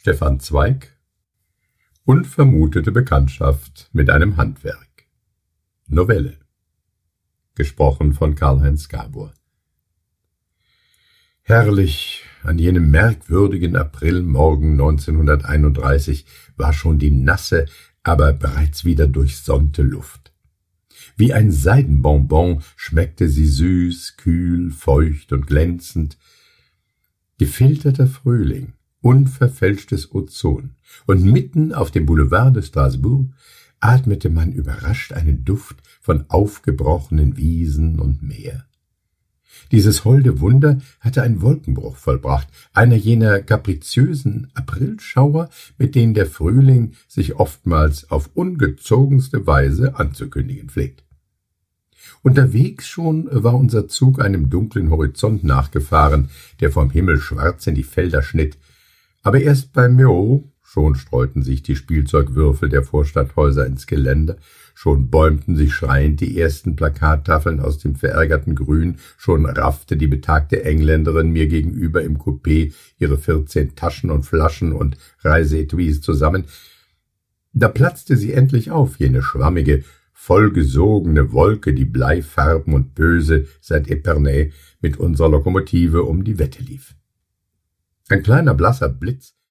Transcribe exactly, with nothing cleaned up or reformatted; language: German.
Stefan Zweig. Unvermutete Bekanntschaft mit einem Handwerk. Novelle. Gesprochen von Karl-Heinz Gabor. Herrlich, an jenem merkwürdigen Aprilmorgen neunzehnhunderteinunddreißig war schon die nasse, aber bereits wieder durchsonnte Luft. Wie ein Seidenbonbon schmeckte sie süß, kühl, feucht und glänzend. Gefilterter Frühling, unverfälschtes Ozon, und mitten auf dem Boulevard de Strasbourg atmete man überrascht einen Duft von aufgebrochenen Wiesen und Meer. Dieses holde Wunder hatte einen Wolkenbruch vollbracht, einer jener kapriziösen Aprilschauer, mit denen der Frühling sich oftmals auf ungezogenste Weise anzukündigen pflegt. Unterwegs schon war unser Zug einem dunklen Horizont nachgefahren, der vom Himmel schwarz in die Felder schnitt, aber erst bei Meaux, schon streuten sich die Spielzeugwürfel der Vorstadthäuser ins Geländer, schon bäumten sich schreiend die ersten Plakattafeln aus dem verärgerten Grün, schon raffte die betagte Engländerin mir gegenüber im Coupé ihre vierzehn Taschen und Flaschen und Reiseetuis zusammen. Da platzte sie endlich auf, jene schwammige, vollgesogene Wolke, die bleifarben und böse seit Epernay mit unserer Lokomotive um die Wette lief. Ein kleiner blasser Blitz